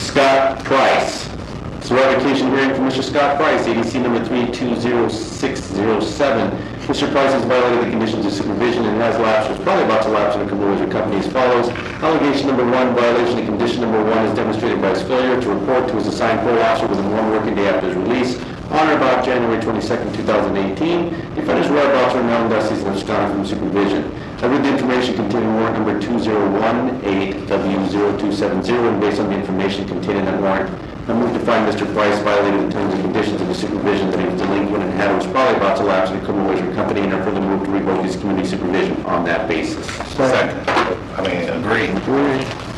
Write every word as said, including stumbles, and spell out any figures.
Scott Price. It's a revocation hearing for Mister Scott Price, A D C number three two zero six zero seven. Mister Price has violated the conditions of supervision and has lapsed, or is probably about to lapse in a criminal with your company as follows. Allegation number one, violation of condition number one is demonstrated by his failure to report to his assigned parole officer within one working day after his release on or about January twenty-second, two thousand eighteen. The offender's whereabouts are known, thus he's absconded from supervision. I read the information containing warrant number two zero one eight W zero two seven zero, and based on the information contained in that warrant, I move to find Mister Price violated the terms and conditions of the supervision, that he was delinquent and had or was probably about to lapse in a criminal ways company, and I further move to revoke his community supervision on that basis. Second. I mean, agree. Agree.